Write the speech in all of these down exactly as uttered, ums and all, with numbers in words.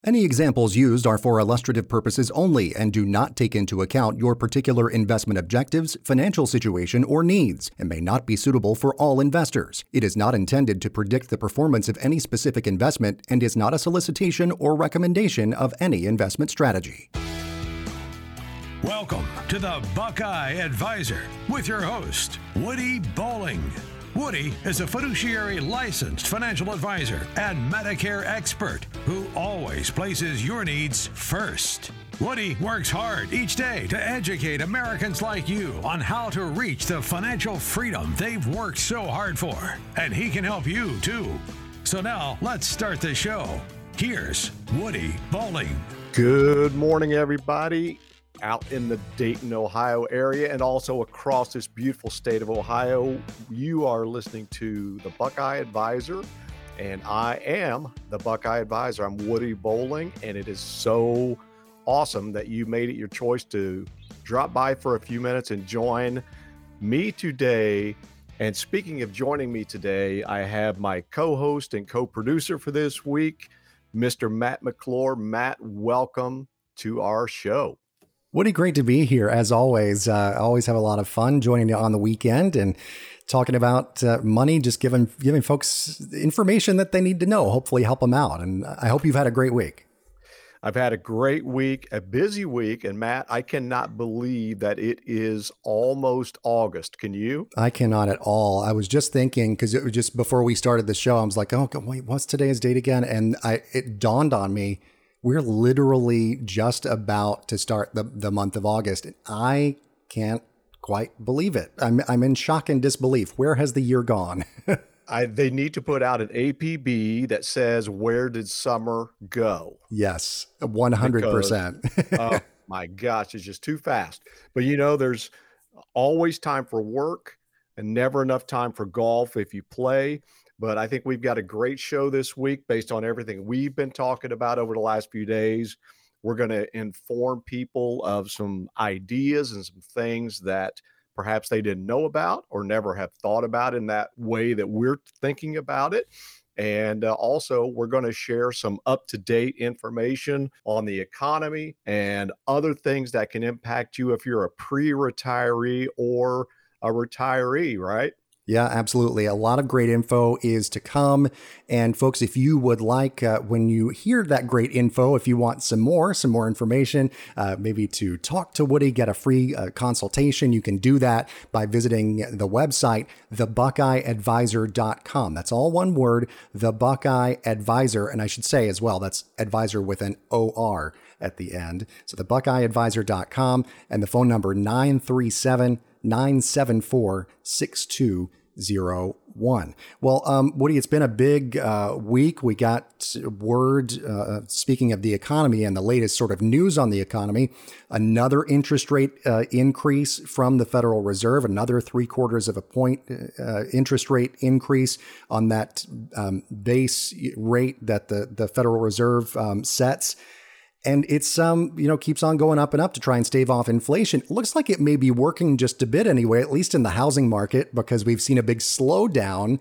Any examples used are for illustrative purposes only and do not take into account your particular investment objectives, financial situation, or needs, and may not be suitable for all investors. It is not intended to predict the performance of any specific investment and is not a solicitation or recommendation of any investment strategy. Welcome to the Buckeye Advisor with your host, Woody Bowling. Woody is a fiduciary licensed financial advisor and Medicare expert who always places your needs first. Woody works hard each day to educate Americans like you on how to reach the financial freedom they've worked so hard for. And he can help you too. So now let's start the show. Here's Woody Bowling. Good morning, everybody out in the Dayton, Ohio area and also across this beautiful state of Ohio. You are listening to the Buckeye Advisor, and I am the Buckeye Advisor. I'm Woody Bowling, and it is so awesome that you made it your choice to drop by for a few minutes and join me today. And speaking of joining me today, I have my co-host and co-producer for this week, Mister Matt McClure. Matt, welcome to our show. Woody, great to be here. As always, uh, I always have a lot of fun joining you on the weekend and talking about uh, money, just giving giving folks information that they need to know, hopefully help them out. And I hope you've had a great week. I've had a great week, a busy week. And Matt, I cannot believe that it is almost August. Can you? I cannot at all. I was just thinking, because it was just before we started the show, I was like, oh, wait, what's today's date again? And I it dawned on me, we're literally just about to start the, the month of August. And I can't quite believe it. I'm I'm in shock and disbelief. Where has the year gone? I, they need to put out an A P B that says, where did summer go? Yes, one hundred percent. Oh my gosh, it's just too fast. But you know, there's always time for work and never enough time for golf if you play. But I think we've got a great show this week based on everything we've been talking about over the last few days. We're going to inform people of some ideas and some things that perhaps they didn't know about or never have thought about in that way that we're thinking about it. And uh, also, we're going to share some up-to-date information on the economy and other things that can impact you if you're a pre-retiree or a retiree, right? Yeah, absolutely. A lot of great info is to come. And folks, if you would like, uh, when you hear that great info, if you want some more, some more information, uh, maybe to talk to Woody, get a free uh, consultation, you can do that by visiting the website, the buckeye advisor dot com. That's all one word, the Buckeye Advisor. And I should say as well, that's advisor with an O R at the end. So the buckeye advisor dot com and the phone number nine three seven, nine seven four, six two zero one. Well, um, Woody, it's been a big uh, week. We got word, uh, speaking of the economy and the latest sort of news on the economy, another interest rate uh, increase from the Federal Reserve, another three quarters of a point uh, interest rate increase on that um, base rate that the, the Federal Reserve um, sets. And it's, um, you know, keeps on going up and up to try and stave off inflation. It looks like it may be working just a bit anyway, at least in the housing market, because we've seen a big slowdown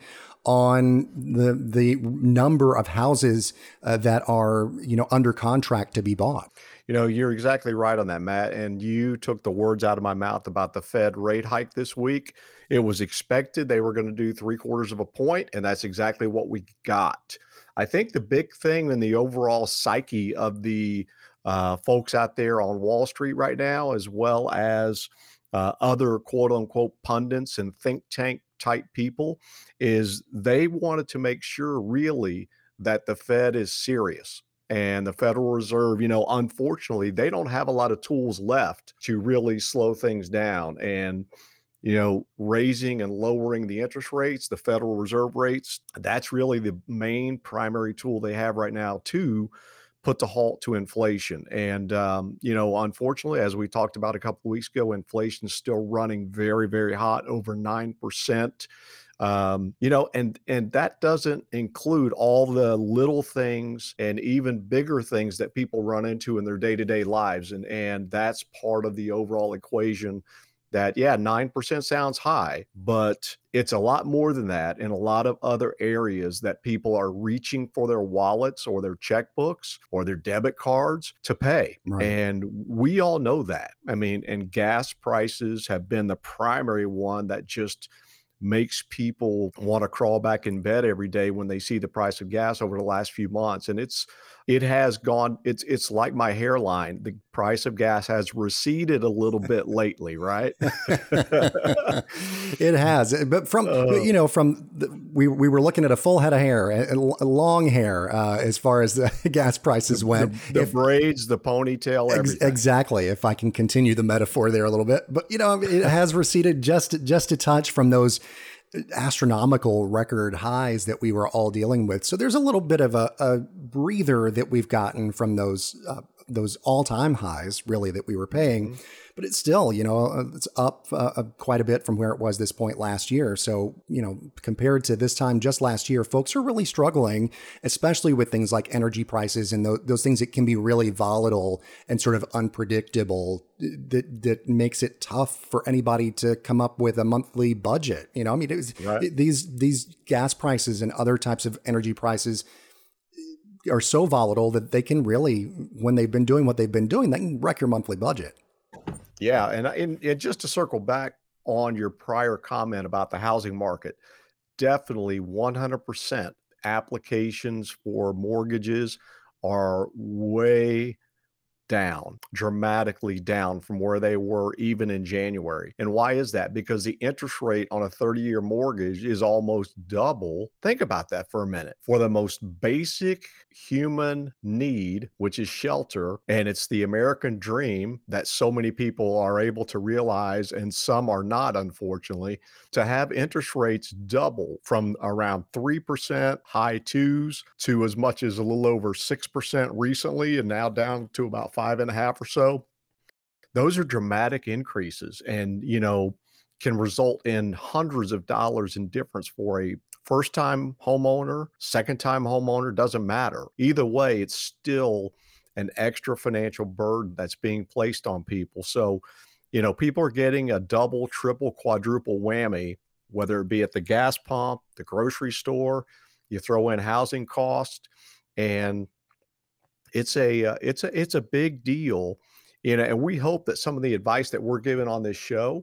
on the the number of houses uh, that are, you know, under contract to be bought. You know, you're exactly right on that, Matt. And you took the words out of my mouth about the Fed rate hike this week. It was expected they were going to do three quarters of a point, and that's exactly what we got. I think the big thing in the overall psyche of the uh, folks out there on Wall Street right now, as well as uh, other quote unquote pundits and think tank type people, is they wanted to make sure really that the Fed is serious. And the Federal Reserve, you know, unfortunately, they don't have a lot of tools left to really slow things down. And you know, raising and lowering the interest rates, the Federal Reserve rates, that's really the main primary tool they have right now to put the halt to inflation. And, um, you know, unfortunately, as we talked about a couple of weeks ago, inflation is still running very, very hot, over nine percent. Um, you know, and and that doesn't include all the little things and even bigger things that people run into in their day-to-day lives. And, and that's part of the overall equation that, yeah, nine percent sounds high, but it's a lot more than that in a lot of other areas that people are reaching for their wallets or their checkbooks or their debit cards to pay. Right. And we all know that. I mean, and gas prices have been the primary one that just makes people want to crawl back in bed every day when they see the price of gas over the last few months. And it's, it has gone, it's, it's like my hairline. The price of gas has receded a little bit lately, right? It has, but from, uh, you know, from the, we, we were looking at a full head of hair, a, a long hair, uh, as far as the gas prices the, went. The, the if, braids, the ponytail, everything. Ex- exactly. If I can continue the metaphor there a little bit, but you know, it has receded just, just a touch from those astronomical record highs that we were all dealing with. So there's a little bit of a, a breather that we've gotten from those uh, those all-time highs, really, that we were paying. Mm-hmm. But it's still, you know, it's up uh, quite a bit from where it was this point last year. So, you know, compared to this time just last year, folks are really struggling, especially with things like energy prices and those, those things that can be really volatile and sort of unpredictable. That that makes it tough for anybody to come up with a monthly budget. You know, I mean, it was, right. it, these these gas prices and other types of energy prices are so volatile that they can really, when they've been doing what they've been doing, they can wreck your monthly budget. Yeah, and, and, and just to circle back on your prior comment about the housing market, definitely one hundred percent applications for mortgages are way down, dramatically down from where they were even in January. And why is that? Because the interest rate on a thirty-year mortgage is almost double. Think about that for a minute. For the most basic human need, which is shelter, and it's the American dream that so many people are able to realize, and some are not, unfortunately, to have interest rates double from around three percent, high twos, to as much as a little over six percent recently, and now down to about five and a half or so. Those are dramatic increases, and, you know, can result in hundreds of dollars in difference for a first-time homeowner, second-time homeowner, doesn't matter. Either way, it's still an extra financial burden that's being placed on people. So, you know, people are getting a double, triple, quadruple whammy, whether it be at the gas pump, the grocery store, you throw in housing costs, and it's a uh, it's a it's a big deal. You know, and we hope that some of the advice that we're giving on this show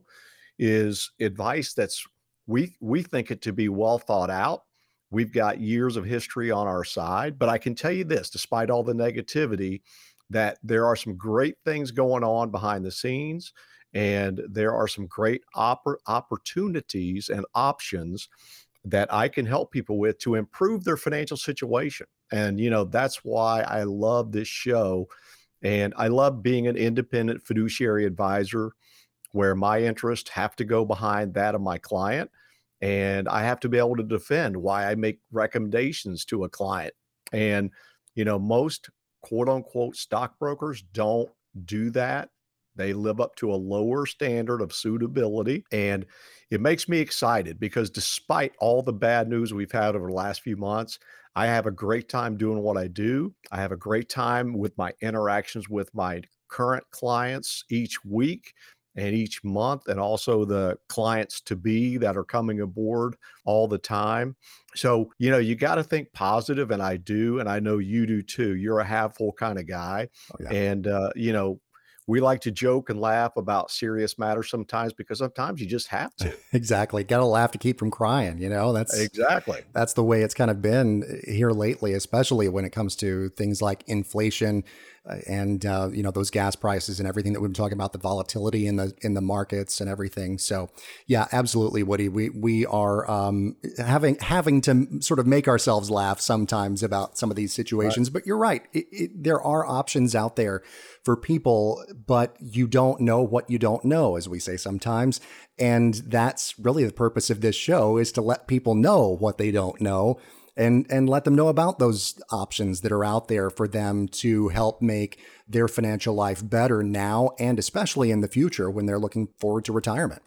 is advice that's we we think it to be well thought out. We've got years of history on our side, but I can tell you this, despite all the negativity, that there are some great things going on behind the scenes, and there are some great oppor- opportunities and options that I can help people with to improve their financial situation. And, you know, that's why I love this show. And I love being an independent fiduciary advisor where my interests have to go behind that of my client. And I have to be able to defend why I make recommendations to a client. And, you know, most quote unquote stockbrokers don't do that. They live up to a lower standard of suitability. And it makes me excited because despite all the bad news we've had over the last few months, I have a great time doing what I do. I have a great time with my interactions with my current clients each week and each month, and also the clients to be that are coming aboard all the time. So, you know, you got to think positive, and I do, and I know you do too. You're a half full kind of guy. Oh, yeah. And, uh, you know, we like to joke and laugh about serious matters sometimes because sometimes you just have to. Exactly. Got to laugh to keep from crying. You know, that's exactly, that's the way it's kind of been here lately, especially when it comes to things like inflation uh, and, uh, you know, those gas prices and everything that we've been talking about, the volatility in the, in the markets and everything. So yeah, absolutely, Woody. We, we are um, having, having to sort of make ourselves laugh sometimes about some of these situations, right. But you're right. It, it, there are options out there for people, but you don't know what you don't know, as we say sometimes. And that's really the purpose of this show, is to let people know what they don't know and, and let them know about those options that are out there for them to help make their financial life better now and especially in the future when they're looking forward to retirement.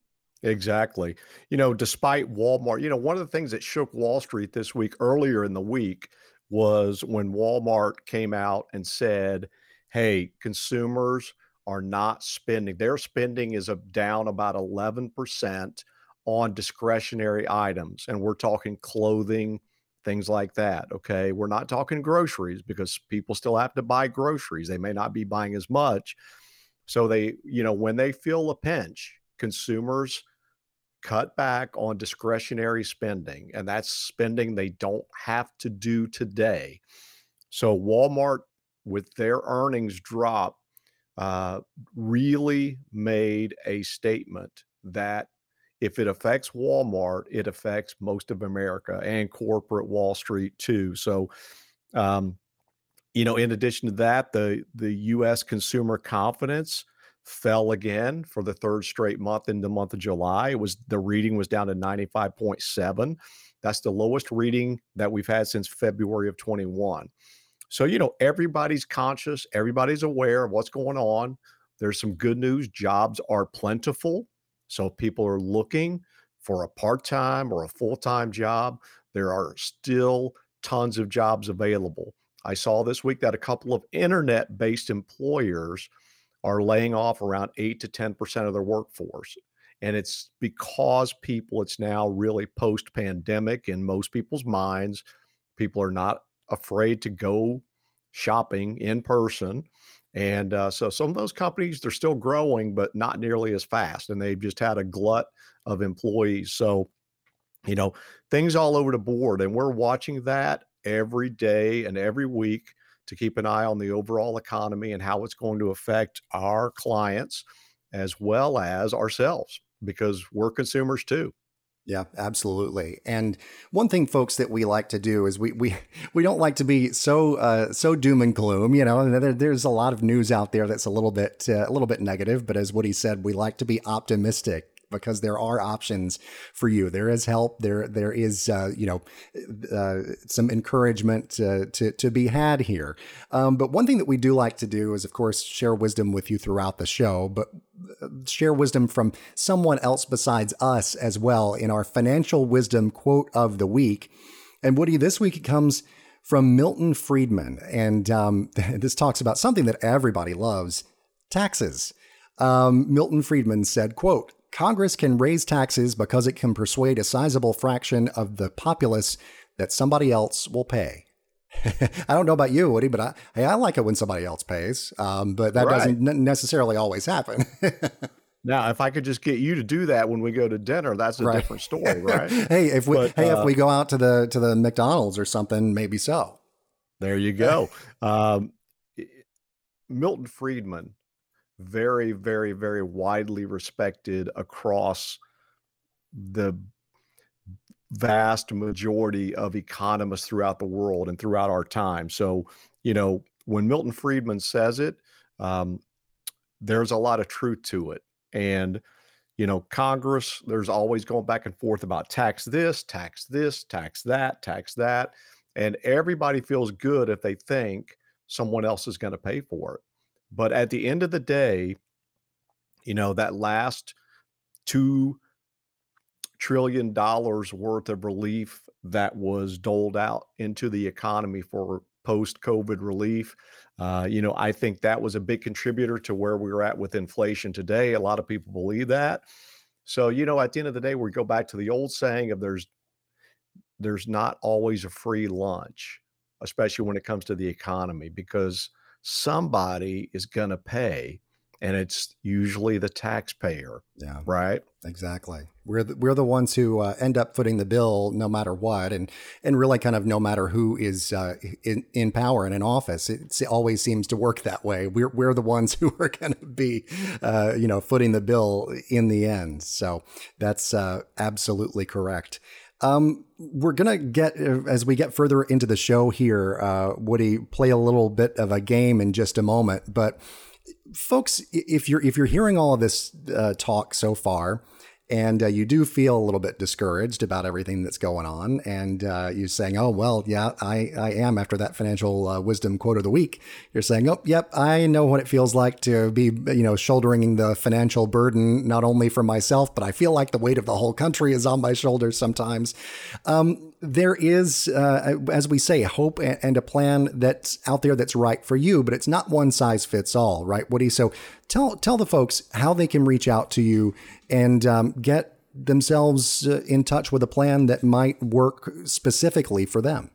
Exactly. You know, despite Walmart, you know, one of the things that shook Wall Street this week, earlier in the week, was when Walmart came out and said, hey, consumers are not spending. Their spending is down about eleven percent on discretionary items. And we're talking clothing, things like that. Okay. We're not talking groceries because people still have to buy groceries. They may not be buying as much. So they, you know, when they feel a pinch, consumers cut back on discretionary spending, and that's spending they don't have to do today. So Walmart, with their earnings drop, uh, really made a statement that if it affects Walmart, it affects most of America and corporate Wall Street too. So, um, you know, in addition to that, the the U S consumer confidence fell again for the third straight month in the month of July. It was the reading was down to ninety-five point seven. That's the lowest reading that we've had since February of twenty-one. So, you know, everybody's conscious, everybody's aware of what's going on. There's some good news. Jobs are plentiful. So people are looking for a part-time or a full-time job. There are still tons of jobs available. I saw this week that a couple of internet-based employers are laying off around eight to ten percent of their workforce. And it's because people, it's now really post-pandemic in most people's minds. People are not afraid to go shopping in person. And uh, so some of those companies, they're still growing, but not nearly as fast. And they've just had a glut of employees. So, you know, things all over the board. And we're watching that every day and every week to keep an eye on the overall economy and how it's going to affect our clients as well as ourselves, because we're consumers too. Yeah, absolutely. And one thing, folks, that we like to do is we we we don't like to be so uh, so doom and gloom. You know, and there, there's a lot of news out there that's a little bit uh, a little bit negative. But as Woody said, we like to be optimistic, because there are options for you. There is help. There, there is, uh, you know, uh, some encouragement uh, to to be had here. Um, but one thing that we do like to do is, of course, share wisdom with you throughout the show, but share wisdom from someone else besides us as well in our financial wisdom quote of the week. And Woody, this week it comes from Milton Friedman, and um, this talks about something that everybody loves: taxes. Um, Milton Friedman said, quote, "Congress can raise taxes because it can persuade a sizable fraction of the populace that somebody else will pay." I don't know about you, Woody, but I, hey, I like it when somebody else pays, um, but that right. doesn't n- necessarily always happen. Now, if I could just get you to do that when we go to dinner, that's a right. different story, right? hey, if we but, hey, uh, if we go out to the to the McDonald's or something, maybe so. There you go. um, Milton Friedman, very, very, very widely respected across the vast majority of economists throughout the world and throughout our time. So, you know, when Milton Friedman says it, um, there's a lot of truth to it. And, you know, Congress, there's always going back and forth about tax this, tax this, tax that, tax that. And everybody feels good if they think someone else is going to pay for it. But at the end of the day, you know, that last two trillion dollars worth of relief that was doled out into the economy for post-COVID relief, uh, you know, I think that was a big contributor to where we're at with inflation today. A lot of people believe that. So, you know, at the end of the day, we go back to the old saying of there's there's not always a free lunch, especially when it comes to the economy, because somebody is going to pay, and it's usually the taxpayer. Yeah, right. Exactly. We're the, we're the ones who uh, end up footing the bill no matter what, and and really kind of no matter who is uh, in in power and in office. It's, it always seems to work that way. We're we're the ones who are going to be, uh, you know, footing the bill in the end. So that's uh, absolutely correct. Um, we're going to get, as we get further into the show here, uh, Woody, play a little bit of a game in just a moment. But folks, if you're, if you're hearing all of this uh, talk so far, and uh, you do feel a little bit discouraged about everything that's going on, and uh, you're saying, oh, well, yeah, I, I am after that financial uh, wisdom quote of the week. You're saying, oh, yep, I know what it feels like to be, you know, shouldering the financial burden, not only for myself, but I feel like the weight of the whole country is on my shoulders sometimes. Um, there is, uh, as we say, hope and a plan that's out there that's right for you, but it's not one size fits all, right, Woody? So tell tell the folks how they can reach out to you and um, get themselves uh, in touch with a plan that might work specifically for them.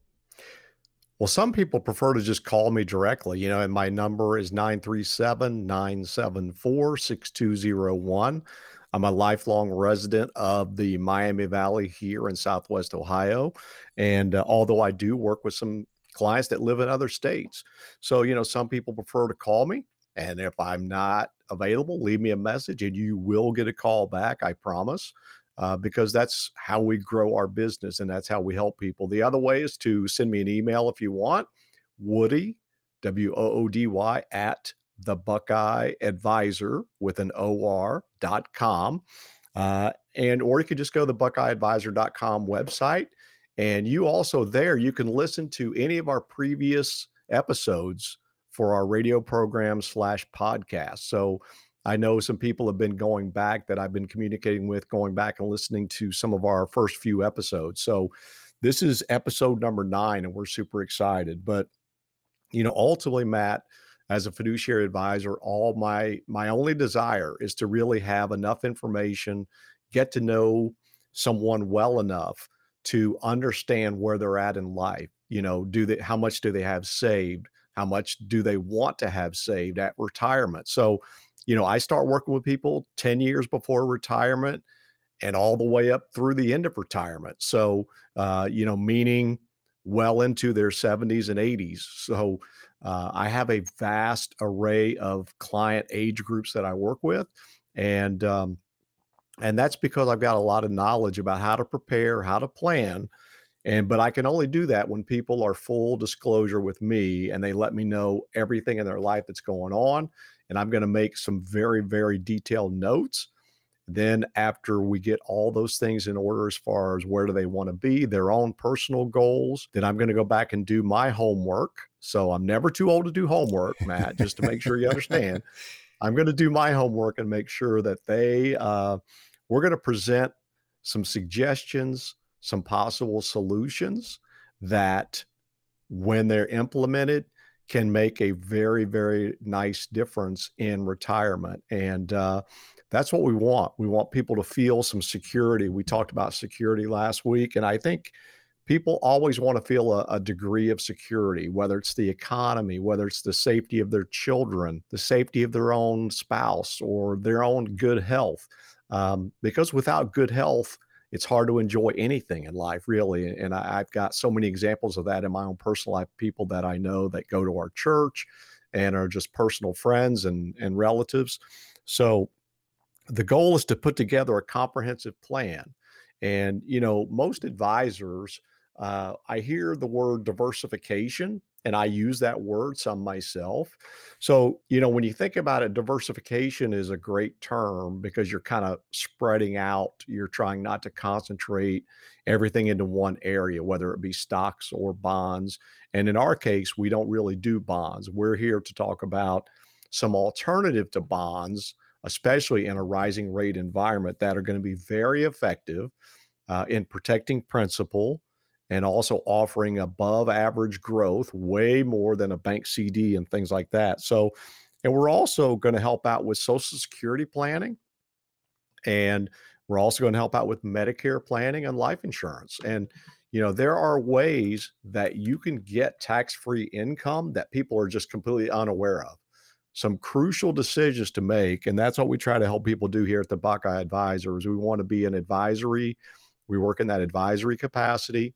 Well, some people prefer to just call me directly, you know, and my number is nine three seven, nine seven four, six two zero one. I'm a lifelong resident of the Miami Valley here in Southwest Ohio. And uh, although I do work with some clients that live in other states. So, you know, some people prefer to call me. And if I'm not available, leave me a message and you will get a call back, I promise, uh, because that's how we grow our business and that's how we help people. The other way is to send me an email if you want, Woody, W O O D Y, at the Buckeye Advisor with an O R dot com. Uh, and, or you could just go to the buckeye advisor dot com website. And you also there, you can listen to any of our previous episodes for our radio program slash podcast. So I know some people have been going back that I've been communicating with, going back and listening to some of our first few episodes. So this is episode number nine and we're super excited. But, you know, ultimately, Matt, as a fiduciary advisor, all my, my only desire is to really have enough information, get to know someone well enough to understand where they're at in life. You know, do they, how much do they have saved? How much do they want to have saved at retirement? So, you know, I start working with people ten years before retirement and all the way up through the end of retirement. So, uh, you know, meaning well into their seventies and eighties. So uh, I have a vast array of client age groups that I work with. And, um, and that's because I've got a lot of knowledge about how to prepare, how to plan. And, but I can only do that when people are full disclosure with me and they let me know everything in their life that's going on. And I'm going to make some very, very detailed notes. Then after we get all those things in order, as far as where do they want to be, their own personal goals, then I'm going to go back and do my homework. So I'm never too old to do homework, Matt, just to make sure you understand. I'm going to do my homework and make sure that they, uh, we're going to present some suggestions, some possible solutions that when they're implemented can make a very, very nice difference in retirement. And uh, that's what we want. We want people to feel some security. We talked about security last week, and I think people always want to feel a, a degree of security, whether it's the economy, whether it's the safety of their children, the safety of their own spouse, or their own good health. Um, because without good health, it's hard to enjoy anything in life, really. And I, I've got so many examples of that in my own personal life, people that I know that go to our church and are just personal friends and, and relatives. So the goal is to put together a comprehensive plan. And, you know, most advisors, uh, I hear the word diversification, and I use that word some myself. So, you know, when you think about it, diversification is a great term because you're kind of spreading out. You're trying not to concentrate everything into one area, whether it be stocks or bonds. And in our case, we don't really do bonds. We're here to talk about some alternative to bonds, especially in a rising rate environment, that are going to be very effective uh, in protecting principal and also offering above average growth, way more than a bank C D and things like that. So, and we're also going to help out with Social Security planning. And we're also going to help out with Medicare planning and life insurance. And, you know, there are ways that you can get tax-free income that people are just completely unaware of. Some crucial decisions to make. And that's what we try to help people do here at the Buckeye Advisors. We want to be an advisory. We work in that advisory capacity.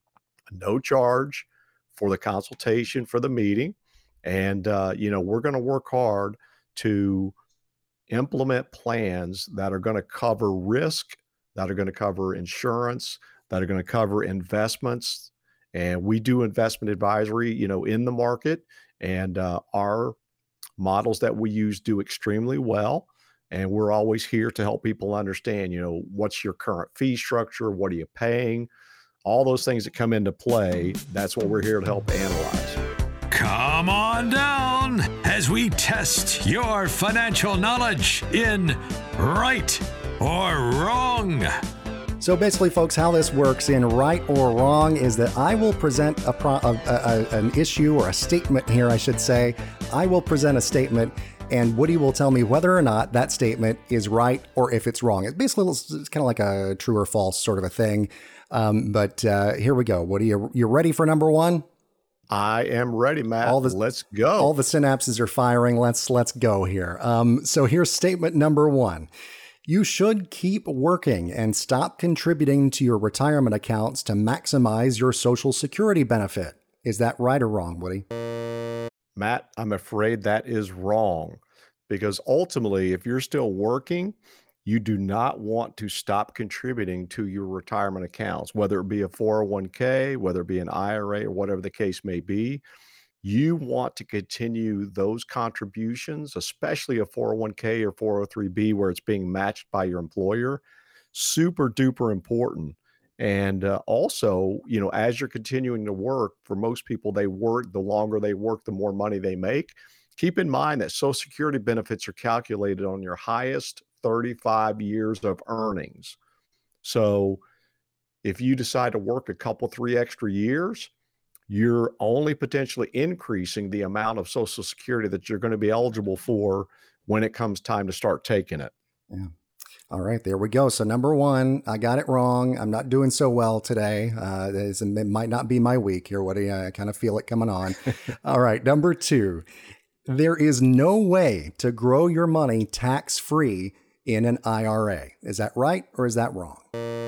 No charge for the consultation, for the meeting. And, uh, you know, we're going to work hard to implement plans that are going to cover risk, that are going to cover insurance, that are going to cover investments. And we do investment advisory, you know, in the market. And uh, our models that we use do extremely well. And we're always here to help people understand, you know, what's your current fee structure? What are you paying? All those things that come into play. That's what we're here to help analyze. Come on down as we test your financial knowledge in right or wrong. So basically, folks, how this works in right or wrong is that I will present a, pro- a, a an issue or a statement here, I should say. I will present a statement, and Woody will tell me whether or not that statement is right or if it's wrong. It's basically it's kind of like a true or false sort of a thing. Um, but uh, here we go. Woody, you, you ready for number one? I am ready, Matt. All the, let's go. All the synapses are firing. Let's let's go here. Um, so here's statement number one. You should keep working and stop contributing to your retirement accounts to maximize your Social Security benefit. Is that right or wrong, Woody? Matt, I'm afraid that is wrong, because ultimately, if you're still working, you do not want to stop contributing to your retirement accounts, whether it be a four oh one k, whether it be an I R A, or whatever the case may be. You want to continue those contributions, especially a four oh one k or four oh three b, where it's being matched by your employer. Super duper important. And uh, also, you know, as you're continuing to work, for most people, they work, the longer they work, the more money they make. Keep in mind that Social Security benefits are calculated on your highest thirty-five years of earnings. So if you decide to work a couple, three extra years, you're only potentially increasing the amount of Social Security that you're going to be eligible for when it comes time to start taking it. Yeah. All right, there we go. So number one, I got it wrong. I'm not doing so well today. Uh, it might not be my week here, Woody. I kind of feel it coming on. All right, number two, there is no way to grow your money tax-free in an I R A. Is that right or is that wrong?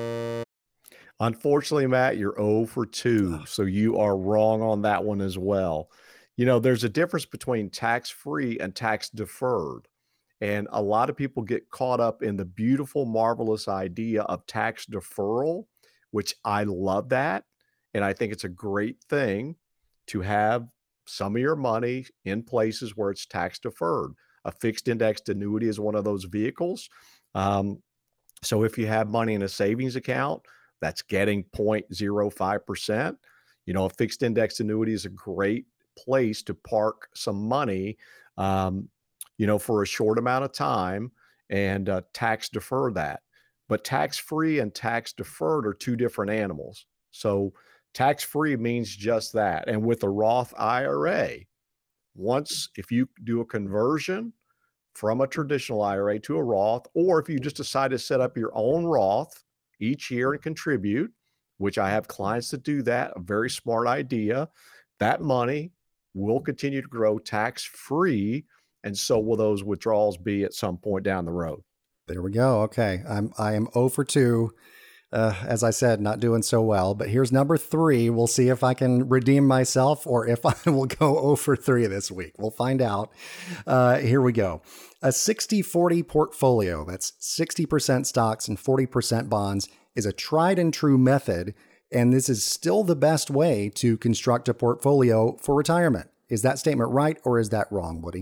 Unfortunately, Matt, you're zero for two, so you are wrong on that one as well. You know, there's a difference between tax-free and tax-deferred, and a lot of people get caught up in the beautiful, marvelous idea of tax deferral, which I love that, and I think it's a great thing to have some of your money in places where it's tax-deferred. A fixed indexed annuity is one of those vehicles. Um, so if you have money in a savings account, that's getting zero point zero five percent. You know, a fixed index annuity is a great place to park some money, um, you know, for a short amount of time and uh, tax defer that. But tax-free and tax deferred are two different animals. So tax-free means just that. And with a Roth I R A, once, if you do a conversion from a traditional I R A to a Roth, or if you just decide to set up your own Roth each year and contribute, which I have clients that do that, a very smart idea, that money will continue to grow tax-free, and so will those withdrawals be at some point down the road. There we go. Okay, I'm I am zero for two. Uh, as I said, not doing so well, but here's number three. We'll see if I can redeem myself or if I will go zero for three this week. We'll find out. Uh, here we go. A sixty forty portfolio, that's sixty percent stocks and forty percent bonds, is a tried and true method, and this is still the best way to construct a portfolio for retirement. Is that statement right or is that wrong, Woody?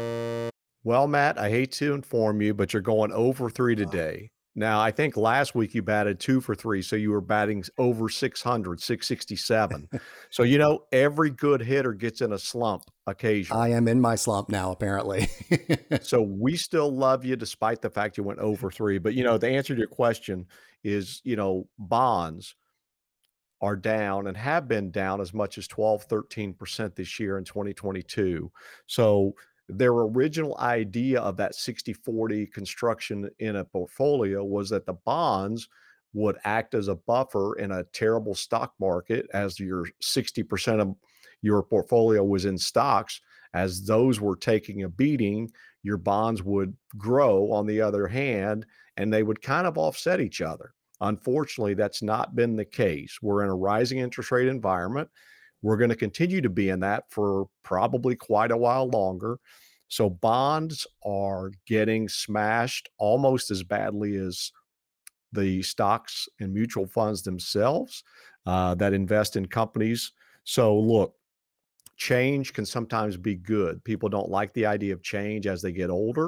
Well, Matt, I hate to inform you, but you're going zero for three today. Now, I think last week you batted two for three, so you were batting over six hundred, six sixty-seven. So, you know, every good hitter gets in a slump occasionally. I am in my slump now, apparently. So we still love you despite the fact you went zero for three. But, you know, the answer to your question is, you know, bonds are down and have been down as much as twelve, thirteen percent this year in twenty twenty-two. So their original idea of that sixty forty construction in a portfolio was that the bonds would act as a buffer in a terrible stock market, as your sixty percent of your portfolio was in stocks. As those were taking a beating, your bonds would grow on the other hand, and they would kind of offset each other. Unfortunately, that's not been the case. We're in a rising interest rate environment. We're going to continue to be in that for probably quite a while longer. So bonds are getting smashed almost as badly as the stocks and mutual funds themselves uh, that invest in companies. So look, change can sometimes be good. People don't like the idea of change as they get older,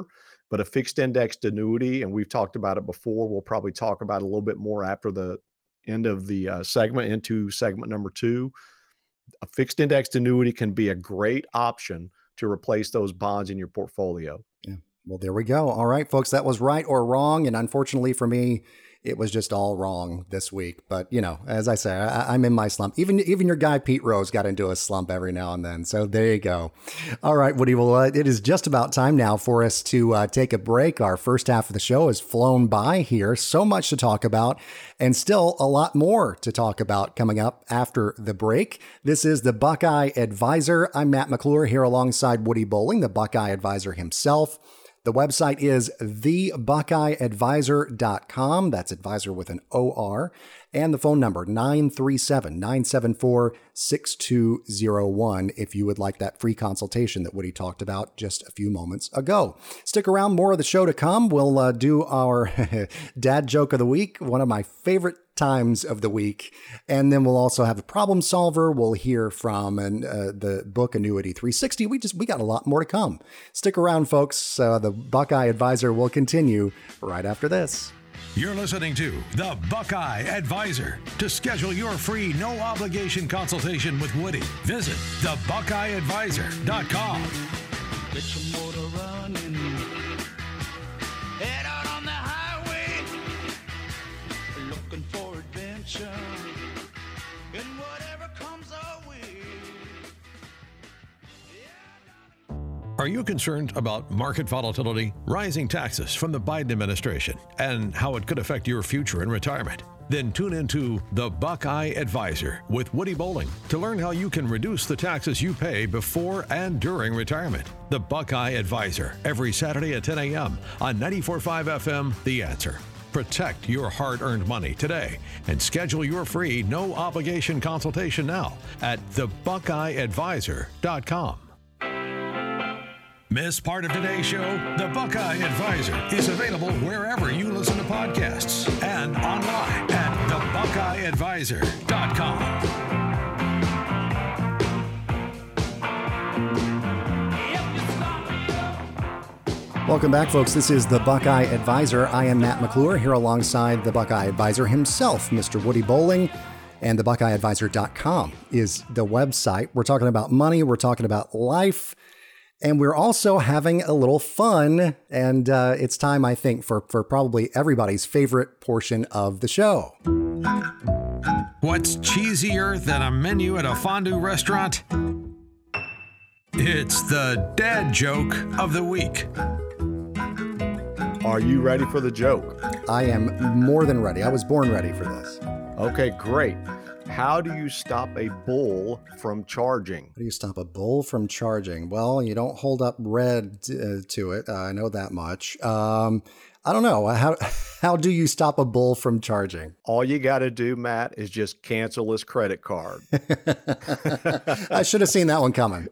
but a fixed indexed annuity, and we've talked about it before, we'll probably talk about it a little bit more after the end of the uh, segment into segment number two. A fixed indexed annuity can be a great option to replace those bonds in your portfolio. Yeah. Well, there we go. All right, folks, that was right or wrong. And unfortunately for me, it was just all wrong this week. But, you know, as I say, I, I'm in my slump. Even even your guy, Pete Rose, got into a slump every now and then. So there you go. All right, Woody, well, uh, it is just about time now for us to uh, take a break. Our first half of the show has flown by here. So much to talk about, and still a lot more to talk about coming up after the break. This is the Buckeye Advisor. I'm Matt McClure here alongside Woody Bowling, the Buckeye Advisor himself. The website is the buckeye advisor dot com. That's advisor with an O R. And the phone number, nine three seven, nine seven four, six two zero one, if you would like that free consultation that Woody talked about just a few moments ago. Stick around, more of the show to come. We'll uh, do our dad joke of the week, one of my favorite times of the week. And then we'll also have a problem solver. We'll hear from an, uh, the book Annuity three sixty. We just we got a lot more to come. Stick around, folks. Uh, the Buckeye Advisor will continue right after this. You're listening to The Buckeye Advisor. To schedule your free, no-obligation consultation with Woody, visit the buckeye advisor dot com. Get your motor running. Head out on the highway. Looking for adventure. And whatever comes our way. Are you concerned about market volatility, rising taxes from the Biden administration, and how it could affect your future in retirement? Then tune into The Buckeye Advisor with Woody Bowling to learn how you can reduce the taxes you pay before and during retirement. The Buckeye Advisor, every Saturday at ten a.m. on ninety-four point five F M, The Answer. Protect your hard-earned money today and schedule your free, no-obligation consultation now at the buckeye advisor dot com. Miss part of today's show? The Buckeye Advisor is available wherever you listen to podcasts and online at the buckeye advisor dot com. Welcome back, folks. This is the Buckeye Advisor. I am Matt McClure here alongside the Buckeye Advisor himself, Mister Woody Bowling. And the buckeye advisor dot com is the website. We're talking about money. We're talking about life. And we're also having a little fun, and uh, it's time, I think, for, for probably everybody's favorite portion of the show. What's cheesier than a menu at a fondue restaurant? It's the dad joke of the week. Are you ready for the joke? I am more than ready. I was born ready for this. Okay, great. How do you stop a bull from charging? How do you stop a bull from charging? Well, you don't hold up red uh, to it. Uh, I know that much. Um, I don't know. How how do you stop a bull from charging? All you got to do, Matt, is just cancel his credit card. I should have seen that one coming.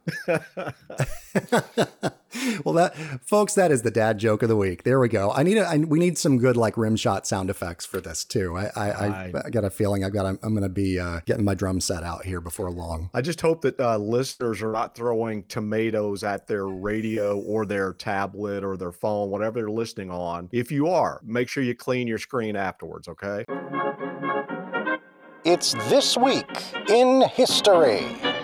Well, that, folks, that is the dad joke of the week. There we go. I need a, I, we need some good like rim shot sound effects for this too. I I, I, I got a feeling I've got I'm, I'm going to be uh, getting my drum set out here before long. I just hope that uh, listeners are not throwing tomatoes at their radio or their tablet or their phone, whatever they're listening on. If you are, make sure you clean your screen afterwards, okay? It's This Week in History.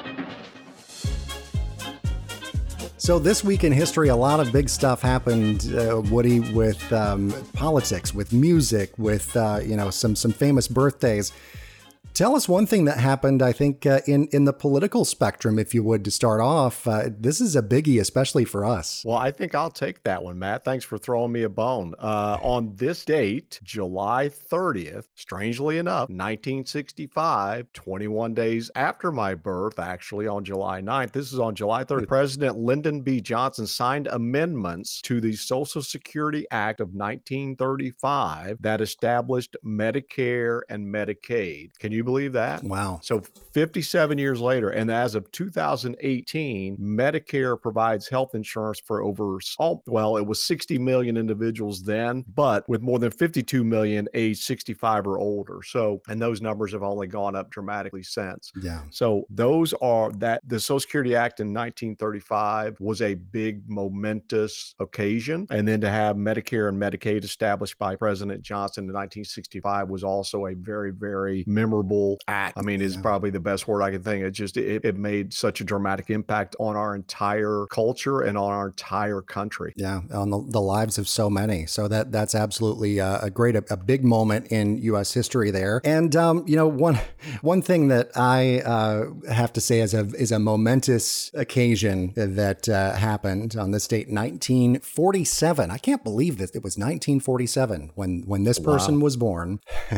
So this week in history, a lot of big stuff happened, uh, Woody, with um, politics, with music, with, uh, you know, some some famous birthdays. Tell us one thing that happened, I think, uh, in, in the political spectrum, if you would, to start off. Uh, this is a biggie, especially for us. Well, I think I'll take that one, Matt. Thanks for throwing me a bone. Uh, on this date, July thirtieth, strangely enough, nineteen sixty-five, twenty-one days after my birth, actually on July ninth, this is on July thirtieth, President Lyndon B. Johnson signed amendments to the Social Security Act of nineteen thirty-five that established Medicare and Medicaid. Can you you believe that? Wow. So fifty-seven years later, and as of two thousand eighteen, Medicare provides health insurance for over, oh, well, it was sixty million individuals then, but with more than fifty-two million age sixty-five or older. So, and those numbers have only gone up dramatically since. Yeah. So those are that the Social Security Act in nineteen thirty-five was a big momentous occasion. And then to have Medicare and Medicaid established by President Johnson in nineteen sixty-five was also a very, very memorable act. I mean, it's Yeah. probably the best word I can think. It just, it, it made such a dramatic impact on our entire culture and on our entire country. Yeah, on the, the lives of so many. So that that's absolutely a, a great, a, a big moment in U S history there. And um, you know, one one thing that I uh, have to say is a is a momentous occasion that uh, happened on this date, nineteen forty-seven. I can't believe that it was nineteen forty-seven when when this person Wow. was born.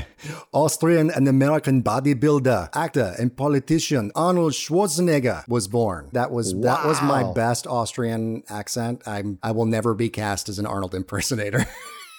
Austrian and American bodybuilder, actor, and politician Arnold Schwarzenegger was born. That was that was my Wow. best Austrian accent. I'm I will never be cast as an Arnold impersonator.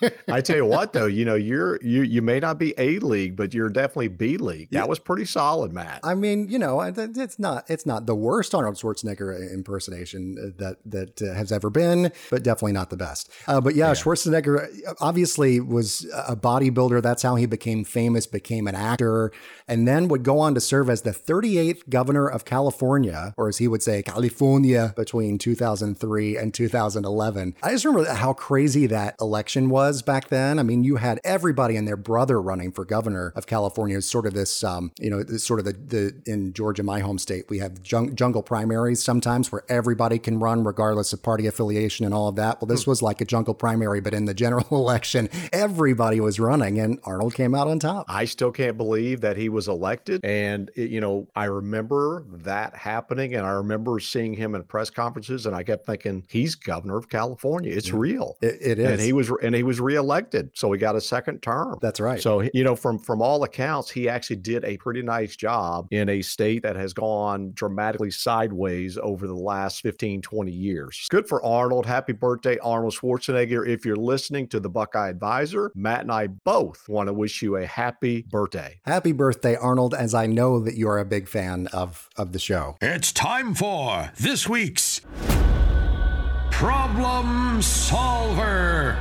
I tell you what, though, you know, you're you you may not be A league, but you're definitely B league. That was pretty solid, Matt. I mean, you know, it's not it's not the worst Arnold Schwarzenegger impersonation that that uh, has ever been, but definitely not the best. Uh, but yeah, yeah, Schwarzenegger obviously was a bodybuilder. That's how he became famous, became an actor, and then would go on to serve as the thirty-eighth governor of California, or as he would say, California, between two thousand three and two thousand eleven. I just remember how crazy that election was back then. I mean, you had everybody and their brother running for governor of California. It's sort of this, um, you know, it's sort of the, the, in Georgia, my home state, we have jung- jungle primaries sometimes where everybody can run regardless of party affiliation and all of that. Well, this was like a jungle primary, but in the general election, everybody was running and Arnold came out on top. I still can't believe that he was elected. And, it, you know, I remember that happening and I remember seeing him in press conferences and I kept thinking, he's governor of California. It's yeah. real. It, it is. And he was, and he was reelected. So he got a second term. That's right. So, you know, from, from all accounts, he actually did a pretty nice job in a state that has gone dramatically sideways over the last fifteen, twenty years. Good for Arnold. Happy birthday, Arnold Schwarzenegger. If you're listening to the Buckeye Advisor, Matt and I both want to wish you a happy birthday. Happy birthday, Arnold, as I know that you are a big fan of, of the show. It's time for this week's Problem Solver.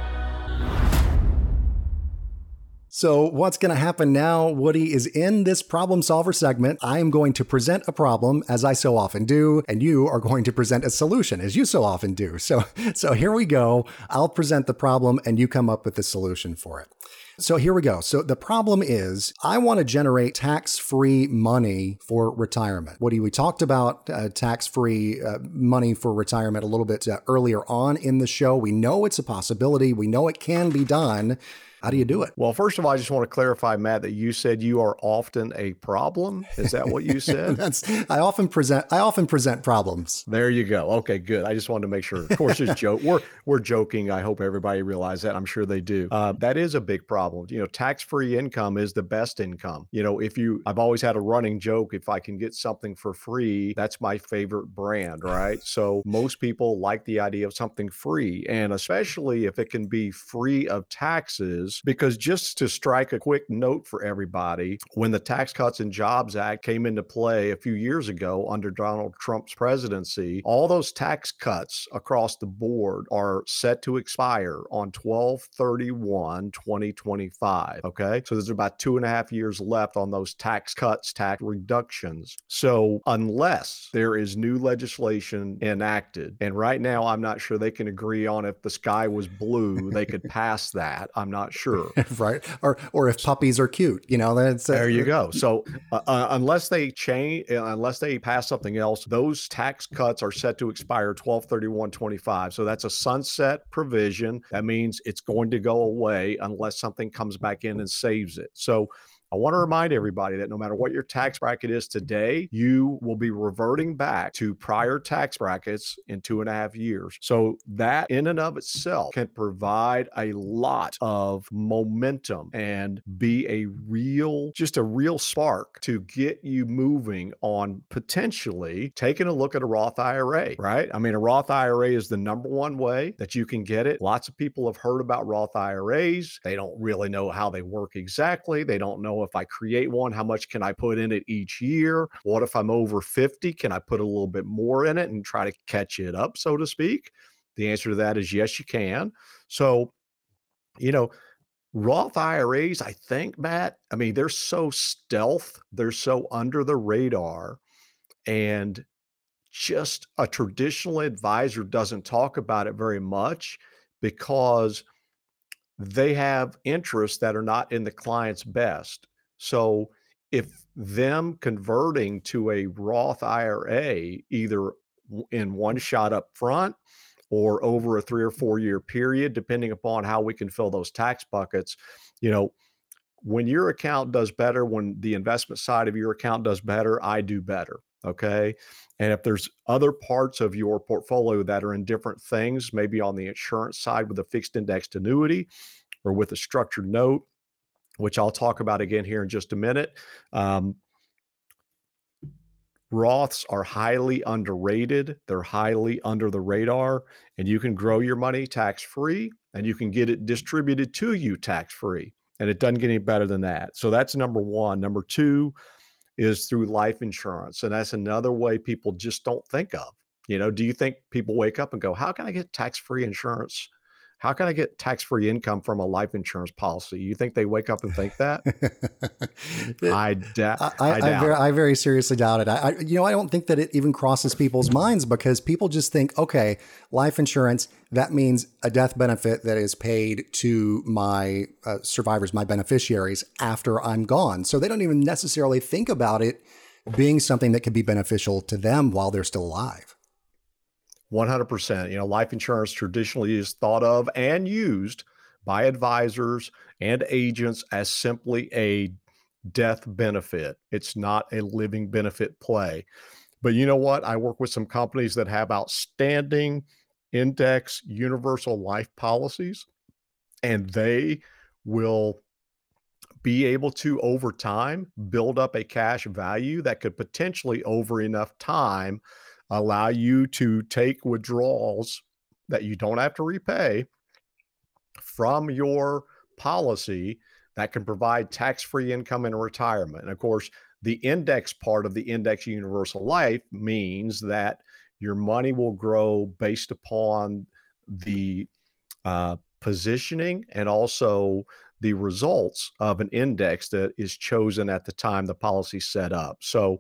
So what's going to happen now, Woody, is in this problem solver segment, I am going to present a problem, as I so often do, and you are going to present a solution, as you so often do. So, so here we go. I'll present the problem, and you come up with the solution for it. So here we go. So the problem is I want to generate tax-free money for retirement. Woody, we talked about uh, tax-free uh, money for retirement a little bit uh, earlier on in the show. We know it's a possibility. We know it can be done. How do you do it? Well, first of all, I just want to clarify, Matt, that you said you are often a problem. Is that what you said? That's, I often present. I often present problems. There you go. Okay, good. I just wanted to make sure. Of course, it's joke. We're we're joking. I hope everybody realizes that. I'm sure they do. Uh, that is a big problem. You know, tax-free income is the best income. You know, if you, I've always had a running joke. If I can get something for free, that's my favorite brand, right? So most people like the idea of something free, and especially if it can be free of taxes. Because just to strike a quick note for everybody, when the Tax Cuts and Jobs Act came into play a few years ago under Donald Trump's presidency, all those tax cuts across the board are set to expire on twelve thirty-one twenty twenty-five. Okay. So there's about two and a half years left on those tax cuts, tax reductions. So unless there is new legislation enacted, and right now I'm not sure they can agree on if the sky was blue, they could pass that. I'm not sure. Right. Or or if puppies are cute, you know, that's uh, there you go. So uh, uh, unless they change, uh, unless they pass something else, those tax cuts are set to expire twelve thirty-one twenty-five. So that's a sunset provision. That means it's going to go away unless something comes back in and saves it. So I want to remind everybody that no matter what your tax bracket is today, you will be reverting back to prior tax brackets in two and a half years. So that in and of itself can provide a lot of momentum and be a real, just a real spark to get you moving on potentially taking a look at a Roth I R A, right? I mean, a Roth I R A is the number one way that you can get it. Lots of people have heard about Roth I R As. They don't really know how they work exactly. They don't know know, if I create one, how much can I put in it each year? What if I'm over fifty? Can I put a little bit more in it and try to catch it up, so to speak? The answer to that is yes, you can. So, you know, Roth I R As, I think, Matt, I mean, they're so stealth, they're so under the radar, and just a traditional advisor doesn't talk about it very much because they have interests that are not in the client's best. So if them converting to a Roth I R A, either in one shot up front or over a three or four year period, depending upon how we can fill those tax buckets, you know, when your account does better, when the investment side of your account does better, I do better. Okay. And if there's other parts of your portfolio that are in different things, maybe on the insurance side with a fixed indexed annuity or with a structured note, which I'll talk about again here in just a minute. Um, Roths are highly underrated. They're highly under the radar, and you can grow your money tax-free and you can get it distributed to you tax-free. And it doesn't get any better than that. So that's number one. Number two is through life insurance. And that's another way people just don't think of. You know, do you think people wake up and go, how can I get tax-free insurance? How can I get tax-free income from a life insurance policy? You think they wake up and think that? I, da- I, I, I, doubt I, very, it. I very seriously doubt it. I, I, you know, I don't think that it even crosses people's minds because people just think, okay, life insurance, that means a death benefit that is paid to my uh, survivors, my beneficiaries after I'm gone. So they don't even necessarily think about it being something that could be beneficial to them while they're still alive. one hundred percent. You know, life insurance traditionally is thought of and used by advisors and agents as simply a death benefit. It's not a living benefit play. But you know what? I work with some companies that have outstanding index universal life policies, and they will be able to, over time, build up a cash value that could potentially, over enough time, allow you to take withdrawals that you don't have to repay from your policy that can provide tax-free income in retirement. And of course, the index part of the index universal life means that your money will grow based upon the uh, positioning and also the results of an index that is chosen at the time the policy set up. So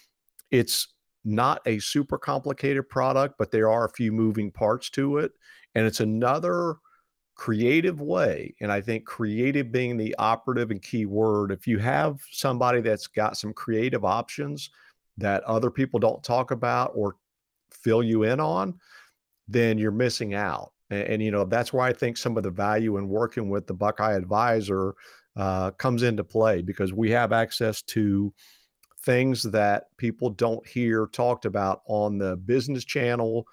it's not a super complicated product, but there are a few moving parts to it. And it's another creative way. And I think creative being the operative and key word, if you have somebody that's got some creative options that other people don't talk about or fill you in on, then you're missing out. And, and you know, that's where I think some of the value in working with the Buckeye Advisor uh, comes into play, because we have access to things that people don't hear talked about on the business channel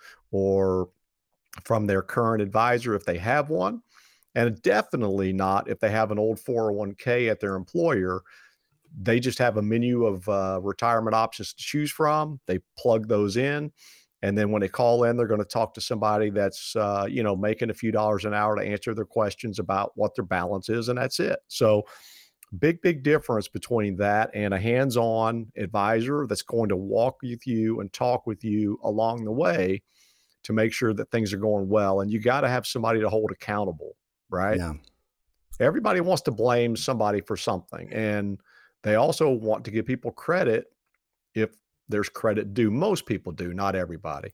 or from their current advisor if they have one, and definitely not if they have an old four oh one k at their employer. They just have a menu of uh, retirement options to choose from. They plug those in, and then when they call in, they're going to talk to somebody that's uh, you know, making a few dollars an hour to answer their questions about what their balance is, and that's it. So big, big difference between that and a hands-on advisor that's going to walk with you and talk with you along the way to make sure that things are going well. And you got to have somebody to hold accountable, right? Yeah. Everybody wants to blame somebody for something. And they also want to give people credit if there's credit due. Most people do, not everybody.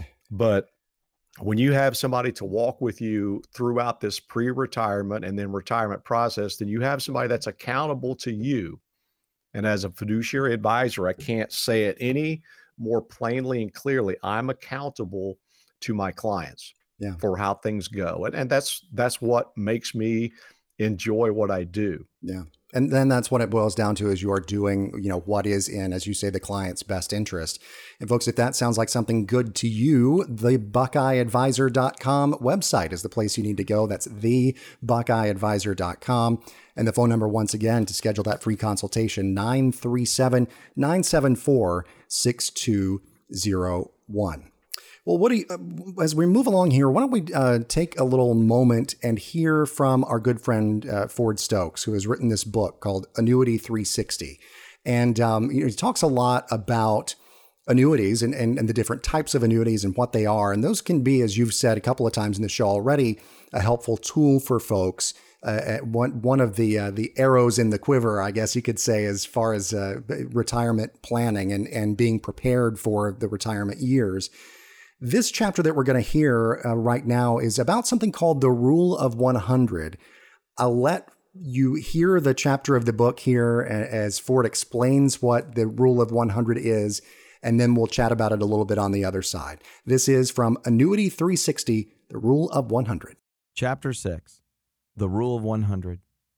But when you have somebody to walk with you throughout this pre-retirement and then retirement process, then you have somebody that's accountable to you. And as a fiduciary advisor, I can't say it any more plainly and clearly. I'm accountable to my clients yeah. for how things go. And, and that's, that's what makes me enjoy what I do. Yeah. And then that's what it boils down to, is you are doing, you know, what is in, as you say, the client's best interest. And folks, if that sounds like something good to you, the buckeye advisor dot com website is the place you need to go. That's the buckeye advisor dot com. And the phone number, once again, to schedule that free consultation, nine three seven, nine seven four, six two zero one. Well, what do you, uh, as we move along here, why don't we uh, take a little moment and hear from our good friend uh, Ford Stokes, who has written this book called Annuity three sixty. And um, you know, he talks a lot about annuities and, and, and the different types of annuities and what they are. And those can be, as you've said a couple of times in the show already, a helpful tool for folks. Uh, one one of the uh, the arrows in the quiver, I guess you could say, as far as uh, retirement planning and, and being prepared for the retirement years. This chapter that we're going to hear uh, right now is about something called the Rule of one hundred. I'll let you hear the chapter of the book here as Ford explains what the Rule of one hundred is, and then we'll chat about it a little bit on the other side. This is from Annuity three sixty, the Rule of one hundred. Chapter six, the Rule of one hundred.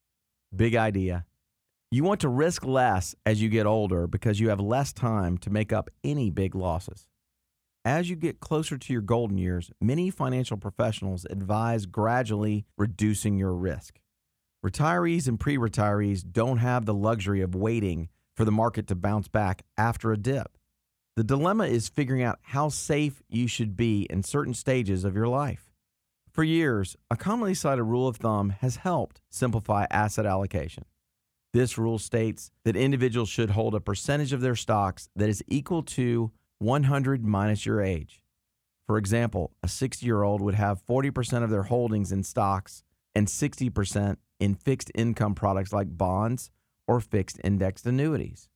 Big idea. You want to risk less as you get older because you have less time to make up any big losses. As you get closer to your golden years, many financial professionals advise gradually reducing your risk. Retirees and pre-retirees don't have the luxury of waiting for the market to bounce back after a dip. The dilemma is figuring out how safe you should be in certain stages of your life. For years, a commonly cited rule of thumb has helped simplify asset allocation. This rule states that individuals should hold a percentage of their stocks that is equal to one hundred minus your age. For example, a sixty-year-old would have forty percent of their holdings in stocks and sixty percent in fixed income products like bonds or fixed indexed annuities.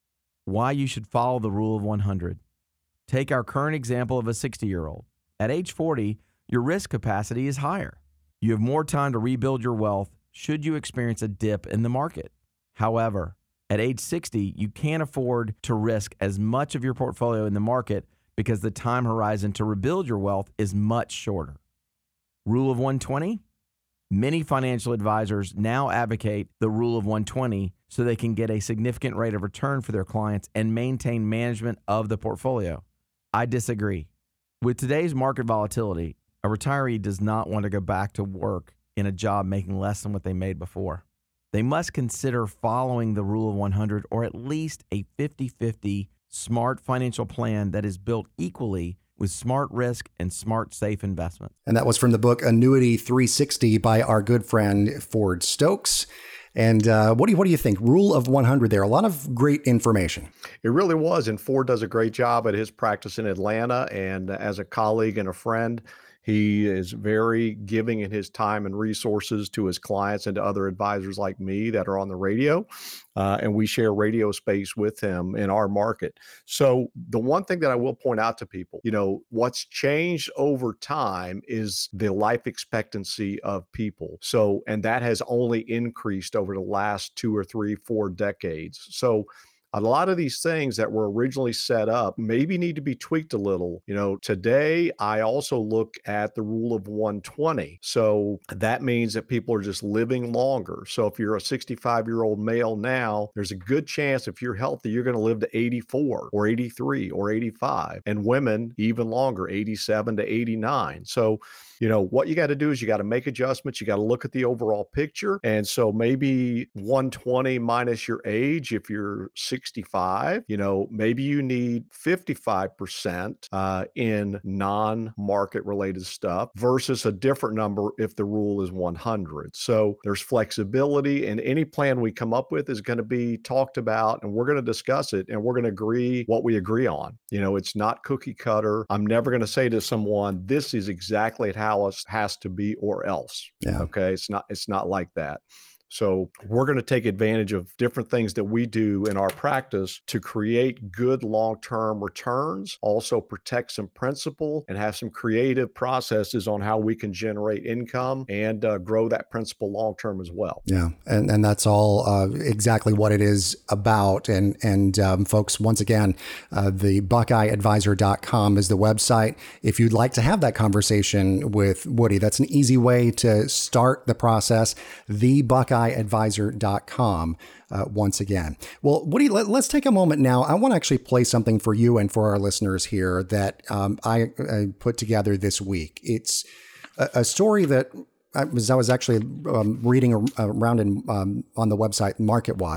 Why you should follow the Rule of one hundred. Take our current example of a sixty-year-old. At age forty, your risk capacity is higher. You have more time to rebuild your wealth should you experience a dip in the market. However, at age sixty, you can't afford to risk as much of your portfolio in the market because the time horizon to rebuild your wealth is much shorter. Rule of one twenty? Many financial advisors now advocate the Rule of one twenty so they can get a significant rate of return for their clients and maintain management of the portfolio. I disagree. With today's market volatility, a retiree does not want to go back to work in a job making less than what they made before. They must consider following the Rule of one hundred or at least a fifty-fifty smart financial plan that is built equally with smart risk and smart, safe investments. And that was from the book Annuity three sixty by our good friend Ford Stokes. And uh, what do you what do you think? Rule of one hundred there. A lot of great information. It really was. And Ford does a great job at his practice in Atlanta. And as a colleague and a friend, he is very giving in his time and resources to his clients and to other advisors like me that are on the radio. Uh, and we share radio space with him in our market. So the one thing that I will point out to people, you know, what's changed over time is the life expectancy of people. So, and that has only increased over the last two or three, four decades. So a lot of these things that were originally set up maybe need to be tweaked a little. You know, today I also look at the Rule of one twenty. So that means that people are just living longer. So if you're a sixty-five-year-old male now, there's a good chance if you're healthy, you're going to live to eighty-four or eighty-three or eighty-five. And women, even longer, eighty-seven to eighty-nine. So, you know, what you got to do is you got to make adjustments. You got to look at the overall picture. And so maybe one twenty minus your age, if you're sixty-five, you know, maybe you need fifty-five percent uh, in non-market related stuff versus a different number if the rule is one hundred. So there's flexibility, and any plan we come up with is going to be talked about, and we're going to discuss it, and we're going to agree what we agree on. You know, it's not cookie cutter. I'm never going to say to someone, this is exactly how it has to be or else. Yeah. Okay. It's not, it's not like that. So we're going to take advantage of different things that we do in our practice to create good long-term returns, also protect some principal, and have some creative processes on how we can generate income and uh, grow that principal long-term as well. Yeah. And and that's all uh, exactly what it is about. And, and um, folks, once again, uh, the buckeye advisor dot com is the website. If you'd like to have that conversation with Woody, that's an easy way to start the process. The buckeye advisor dot com uh, once again. Well, Woody, let, let's take a moment now. I want to actually play something for you and for our listeners here that um, I, I put together this week. It's a, a story that I was, I was actually um, reading around in, um, on the website MarketWatch.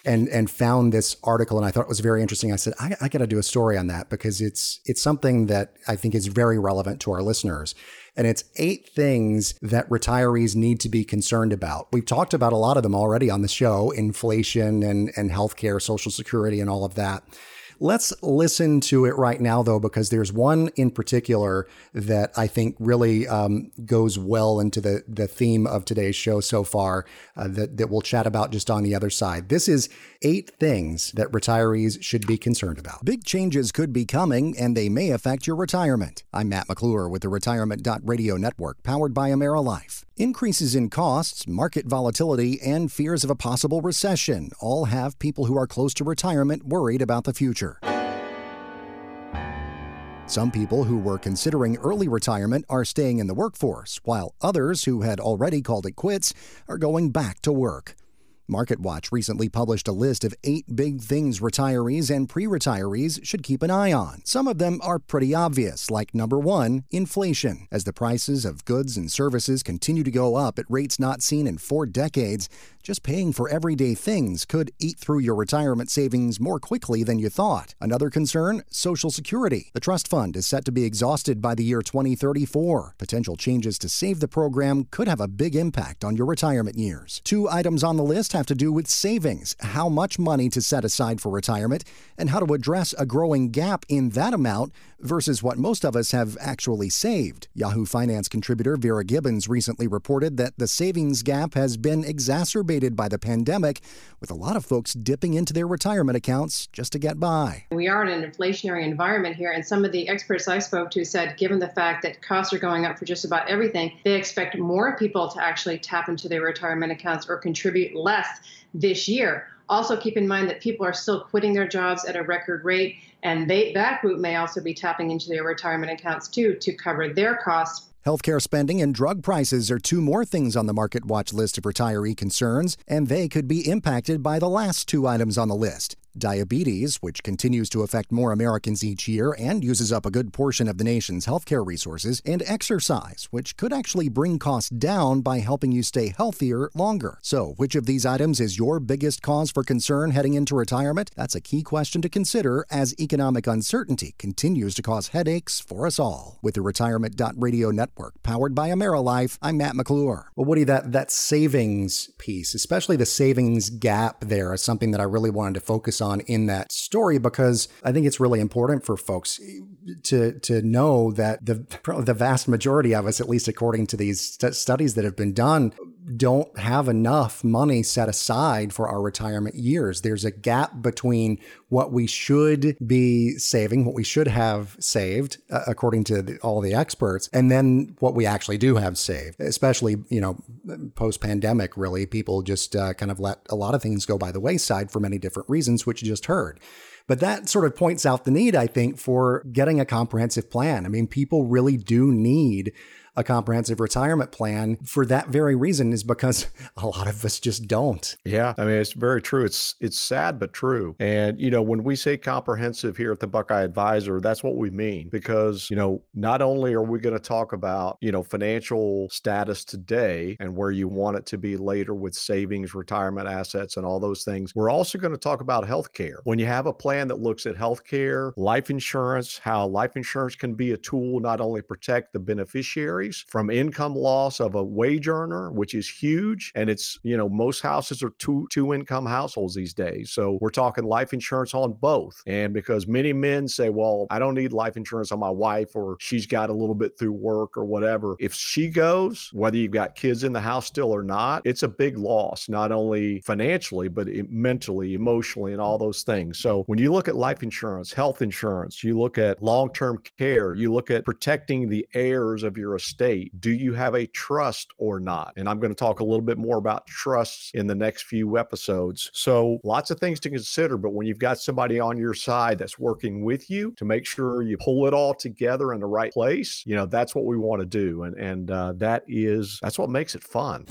and and found this article, and I thought it was very interesting. I said, I, I got to do a story on that because it's it's something that I think is very relevant to our listeners. And it's eight things that retirees need to be concerned about. We've talked about a lot of them already on the show: inflation and and healthcare, Social Security, and all of that. Let's listen to it right now, though, because there's one in particular that I think really um, goes well into the, the theme of today's show so far uh, that, that we'll chat about just on the other side. This is eight things that retirees should be concerned about. Big changes could be coming, and they may affect your retirement. I'm Matt McClure with the Retirement Radio Network, powered by AmeriLife. Increases in costs, market volatility, and fears of a possible recession all have people who are close to retirement worried about the future. Some people who were considering early retirement are staying in the workforce, while others who had already called it quits are going back to work. MarketWatch recently published a list of eight big things retirees and pre-retirees should keep an eye on. Some of them are pretty obvious, like number one, inflation. As the prices of goods and services continue to go up at rates not seen in four decades, just paying for everyday things could eat through your retirement savings more quickly than you thought. Another concern, Social Security. The trust fund is set to be exhausted by the year twenty thirty-four. Potential changes to save the program could have a big impact on your retirement years. Two items on the list have to do with savings, how much money to set aside for retirement, and how to address a growing gap in that amount versus what most of us have actually saved. Yahoo Finance contributor Vera Gibbons recently reported that the savings gap has been exacerbated by the pandemic, with a lot of folks dipping into their retirement accounts just to get by. We are in an inflationary environment here, and some of the experts I spoke to said, given the fact that costs are going up for just about everything, they expect more people to actually tap into their retirement accounts or contribute less this year. Also, keep in mind that people are still quitting their jobs at a record rate, and they, that group may also be tapping into their retirement accounts, too, to cover their costs. Healthcare spending and drug prices are two more things on the MarketWatch list of retiree concerns, and they could be impacted by the last two items on the list. Diabetes, which continues to affect more Americans each year and uses up a good portion of the nation's healthcare resources, and exercise, which could actually bring costs down by helping you stay healthier longer. So, which of these items is your biggest cause for concern heading into retirement? That's a key question to consider as economic uncertainty continues to cause headaches for us all. With the Retirement Radio Network, powered by AmeriLife, I'm Matt McClure. Well, Woody, that, that savings piece, especially the savings gap there, is something that I really wanted to focus on in that story, because I think it's really important for folks to to know that the the vast majority of us, at least according to these st- studies that have been done, don't have enough money set aside for our retirement years. There's a gap between what we should be saving, what we should have saved, uh, according to the, all the experts, and then what we actually do have saved. Especially, you know, post-pandemic, really, people just uh, kind of let a lot of things go by the wayside for many different reasons, which you just heard. But that sort of points out the need, I think, for getting a comprehensive plan. I mean, people really do need a comprehensive retirement plan for that very reason, is because a lot of us just don't. Yeah, I mean, it's very true. It's it's sad, but true. And, you know, when we say comprehensive here at the Buckeye Advisor, that's what we mean, because, you know, not only are we going to talk about, you know, financial status today and where you want it to be later with savings, retirement assets, and all those things, we're also going to talk about healthcare. When you have a plan that looks at healthcare, life insurance, how life insurance can be a tool not only protect the beneficiary from income loss of a wage earner, which is huge. And it's, you know, most houses are two, two income households these days. So we're talking life insurance on both. And because many men say, well, I don't need life insurance on my wife, or she's got a little bit through work or whatever. If she goes, whether you've got kids in the house still or not, it's a big loss, not only financially, but mentally, emotionally, and all those things. So when you look at life insurance, health insurance, you look at long-term care, you look at protecting the heirs of your estate, do you have a trust or not? And I'm going to talk a little bit more about trusts in the next few episodes. So lots of things to consider, but when you've got somebody on your side that's working with you to make sure you pull it all together in the right place, you know, that's what we want to do. And, and uh, that is, that's what makes it fun.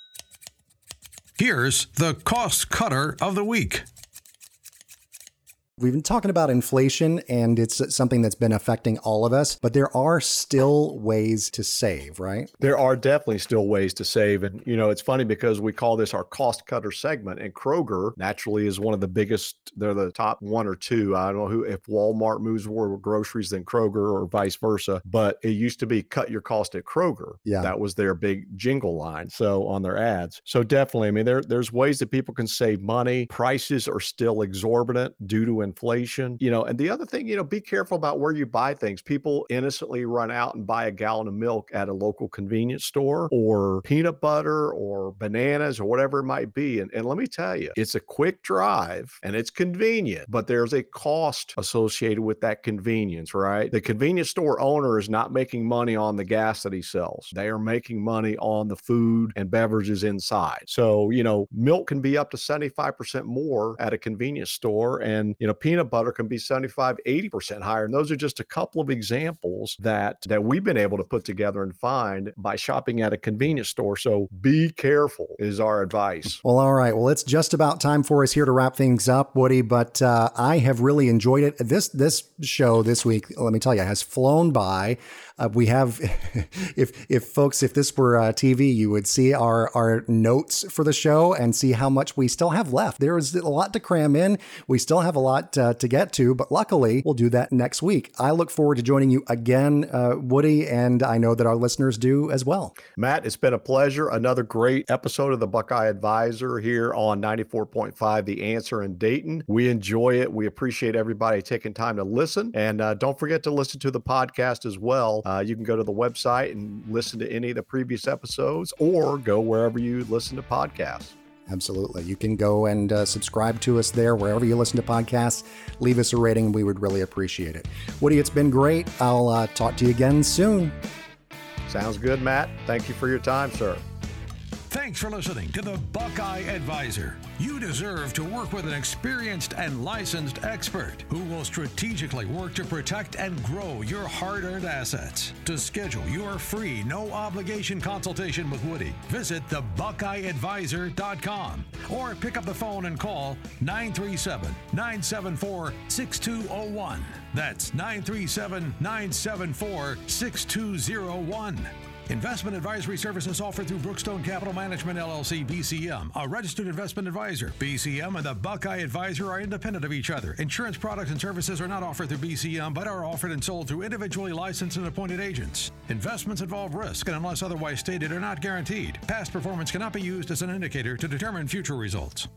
Here's the cost cutter of the week. We've been talking about inflation, and it's something that's been affecting all of us, but there are still ways to save, right? There are definitely still ways to save. And, you know, it's funny because we call this our cost cutter segment, and Kroger naturally is one of the biggest. They're the top one or two. I don't know who, if Walmart moves more groceries than Kroger or vice versa, but it used to be cut your cost at Kroger. Yeah. That was their big jingle line. So on their ads. So definitely, I mean, there, there's ways that people can save money. Prices are still exorbitant due to inflation, you know, and the other thing, you know, be careful about where you buy things. People innocently run out and buy a gallon of milk at a local convenience store, or peanut butter or bananas or whatever it might be. And, and let me tell you, it's a quick drive and it's convenient, but there's a cost associated with that convenience, right? The convenience store owner is not making money on the gas that he sells. They are making money on the food and beverages inside. So, you know, milk can be up to seventy-five percent more at a convenience store, and, you know, peanut butter can be seventy-five, eighty percent higher. And those are just a couple of examples that, that we've been able to put together and find by shopping at a convenience store. So be careful is our advice. Well, all right. Well, it's just about time for us here to wrap things up, Woody, but uh, I have really enjoyed it. This, this show this week, let me tell you, has flown by. Uh, we have, if if folks, if this were uh, T V, you would see our, our notes for the show and see how much we still have left. There is a lot to cram in. We still have a lot uh, to get to, but luckily we'll do that next week. I look forward to joining you again, uh, Woody, and I know that our listeners do as well. Matt, it's been a pleasure. Another great episode of the Buckeye Advisor here on ninety-four point five The Answer in Dayton. We enjoy it. We appreciate everybody taking time to listen. And uh, don't forget to listen to the podcast as well. Uh, you can go to the website and listen to any of the previous episodes, or go wherever you listen to podcasts. Absolutely. You can go and uh, subscribe to us there wherever you listen to podcasts. Leave us a rating. We would really appreciate it. Woody, it's been great. I'll uh, talk to you again soon. Sounds good, Matt. Thank you for your time, sir. Thanks for listening to the Buckeye Advisor. You deserve to work with an experienced and licensed expert who will strategically work to protect and grow your hard-earned assets. To schedule your free, no-obligation consultation with Woody, visit the buckeye advisor dot com or pick up the phone and call nine three seven, nine seven four, six two zero one. That's nine three seven, nine seven four, six two zero one. Investment advisory services offered through Brookstone Capital Management, L L C, B C M, a registered investment advisor. B C M and the Buckeye Advisor are independent of each other. Insurance products and services are not offered through B C M, but are offered and sold through individually licensed and appointed agents. Investments involve risk and, unless otherwise stated, are not guaranteed. Past performance cannot be used as an indicator to determine future results.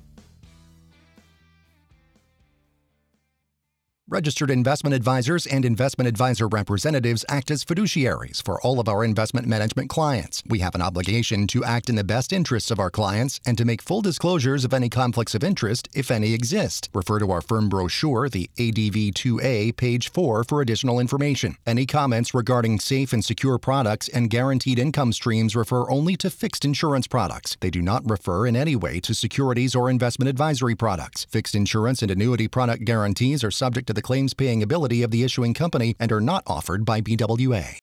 Registered investment advisors and investment advisor representatives act as fiduciaries for all of our investment management clients. We have an obligation to act in the best interests of our clients and to make full disclosures of any conflicts of interest, if any exist. Refer to our firm brochure, the A D V two A, page four, for additional information. Any comments regarding safe and secure products and guaranteed income streams refer only to fixed insurance products. They do not refer in any way to securities or investment advisory products. Fixed insurance and annuity product guarantees are subject to the claims paying ability of the issuing company and are not offered by B W A.